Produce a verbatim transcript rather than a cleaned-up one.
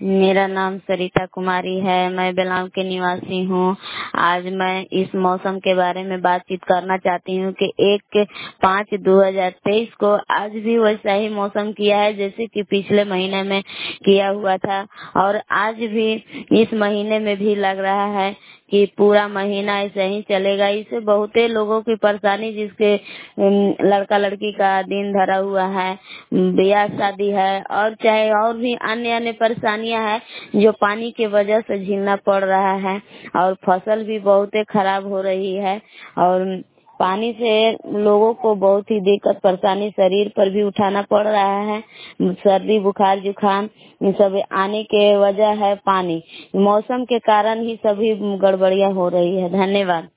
मेरा नाम सरिता कुमारी है। मैं बेलांग के निवासी हूँ। आज मैं इस मौसम के बारे में बातचीत करना चाहती हूँ कि एक पाँच दो हजार तेईस को आज भी वैसा ही मौसम किया है जैसे कि पिछले महीने में किया हुआ था, और आज भी इस महीने में भी लग रहा है कि पूरा महीना ऐसे ही चलेगा। इससे बहुत लोगों की परेशानी, जिसके लड़का लड़की का दिन धरा हुआ है, ब्याह शादी है, और चाहे और भी अन्य अन्य परेशानियां हैं जो पानी की वजह से झेलना पड़ रहा है, और फसल भी बहुत खराब हो रही है। और पानी से लोगों को बहुत ही दिक्कत परेशानी शरीर पर भी उठाना पड़ रहा है। सर्दी बुखार जुकाम ये सब आने के वजह है पानी, मौसम के कारण ही सभी गड़बड़ियां हो रही है। धन्यवाद।